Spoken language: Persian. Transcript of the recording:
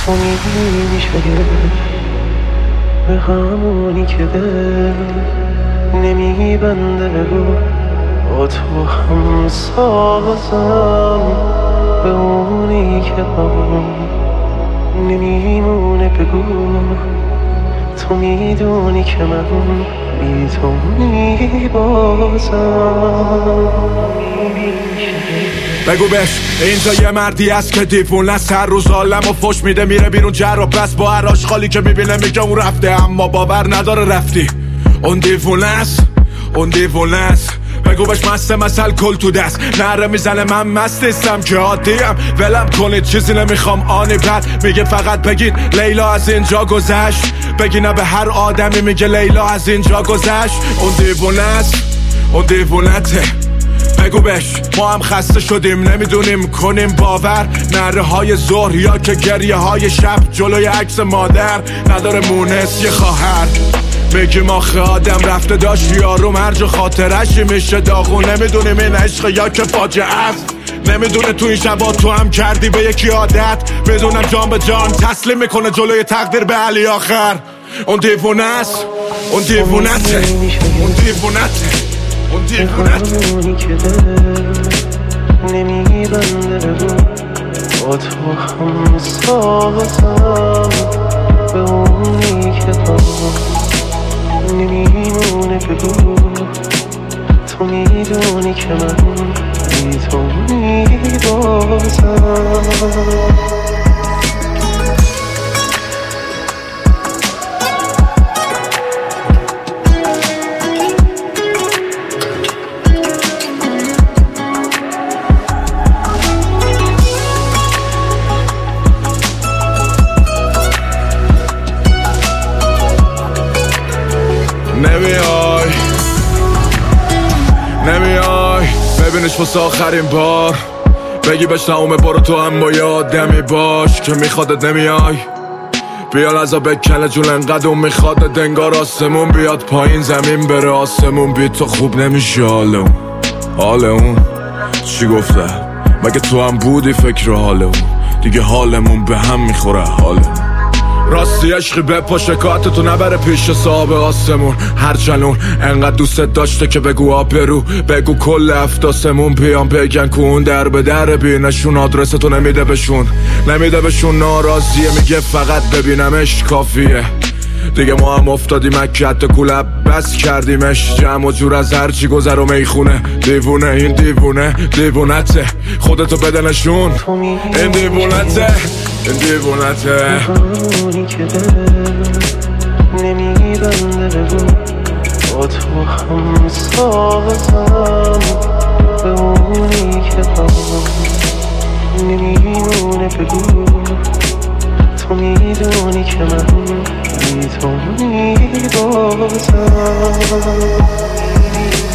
تو میشه به همونی که دل نمیبنده بگو با تو هم سازم به اونی که با نمیمونه بگو تو میدونی که من بی تو میبازم بگو بش اینجا یه مردی هست که دیوونه است هر روز عالمو فش میده میره بیرون جر و بس با هر آشغالی که میبینه میگه اون رفته اما باور نداره رفتی اون دیوونه است اون دیوونه است بگو بش مست مثل کل تو دست نره میزنه من مست نیستم که عادیم ولم کنید چیزی نمیخوام آنی بعد میگه فقط بگین لیلا از اینجا گذشت بگینه به هر آدمی میگه لیلا از اینجا گذشت اون دیوونه است اون دیوونته بگو بش ما هم خسته شدیم نمیدونیم کنیم باور نره های ظهر یا که گریه های شب جلوی عکس مادر نداره مونس یه خواهر میگیم آخه آدم رفته داشت یارو مرج و خاطرش میشه داغون نمیدونیم این عشق یا که فاجعه است نمیدونه تو این شبا تو هم کردی به یکی عادت میدونم جان به جان تسلیم میکنه جلوی تقدیر به علی آخر اون دیوونه است اون دیوونته اون دیوونته اون دیوونته همونی که دل نمیبنده بگو با تو هم سازم به اونی که با نمیمونه بگو تو میدونی که من بی تو میبازم نمیای ببینش واسه آخرین بار بگی بهش تمومه برو تو هم با یه آدمی باش که میخوادت نمیای بیا لحظه بکنه جون انقدر اون میخوادت انگار آسمون بیاد پایین زمین بره آسمون بی تو خوب نمیشه حال اون چی گفته مگه تو هم بودی فکر حال اون دیگه حالمون به هم میخوره حالمون راستی عشقی بپا شکایتتو نبره پیش صاحب آسمون هرچند اون انقدر دوستت داشته که بگو آبرو بگو کل افتاسمون بیان بگن که اون در به در بینشون آدرستو نمیده بهشون ناراضیه میگه فقط ببینمش کافیه دیگه ما هم افتادیم مکت کلب بس کردیمش جمع و جور از هرچی گذر و میخونه دیوونه این دیوونته خودتو بده نشون این دیوونته این دیوونته همونی که دل نمیبنده بگو با تو هم سازم به اونی که با نمیمونه بگو تو میدونی که من بی تو میبازم